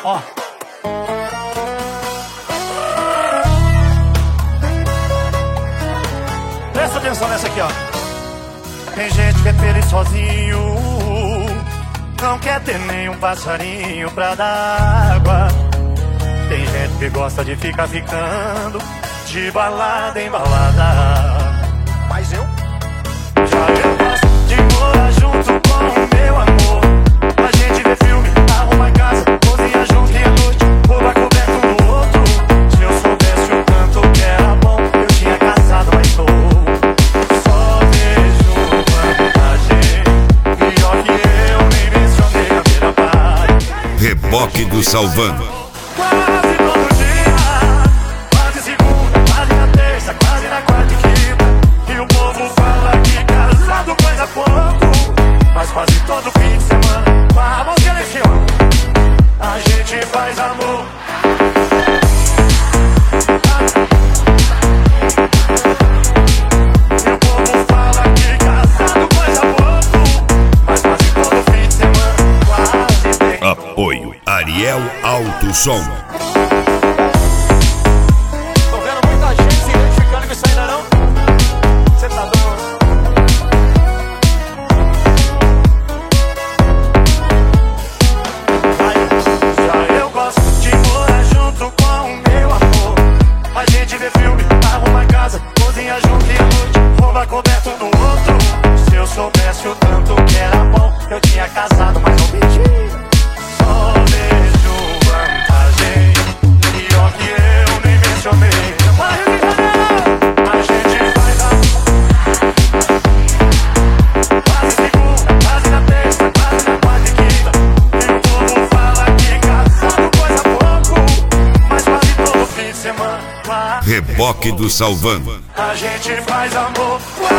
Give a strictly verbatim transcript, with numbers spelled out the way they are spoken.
Ó. Presta atenção nessa aqui, ó. Tem gente que é feliz sozinho, não quer ter nenhum passarinho pra dar água. Tem gente que gosta de ficar ficando de balada em balada. Mas eu já eu gosto de morar junto com o meu amor. A gente vê filme, arruma casa, cozinha junto e à noite rouba coberto um do outro. Se eu soubesse o tanto que era bom, eu tinha casado, mas tô só vejo vantagem. Pior que eu nem mencionei a beira pai. Reboque do Salvando. Quase todo dia, quase segunda, quase na terça, quase na quarta e quinta. E o povo fala que casado coisa pouco, mas quase todo fim de semana, com a mãozinha nesse cima, a gente faz amor. E o povo fala que casado coisa pouco, mas quase todo fim de semana, quase tem. Apoio Ariel Alto Som. Tô vendo muita gente se identificando com isso ainda não? Cê tá doido? Aí, já eu gosto de morar junto com o meu amor. A gente vê filme, arruma casa, cozinha junto e à noite rouba coberto um do outro. Se eu soubesse o tanto que era bom, eu tinha casado, mas não pedi. Só vejo vantagem. Pior que eu nem mencionei. A gente faz amor. Quase segunda, quase na terça, quase na quarta e quinta. E o povo fala que casado coisa pouco, mas quase todo fim de semana, quase Reboque do Salvando. a gente faz amor.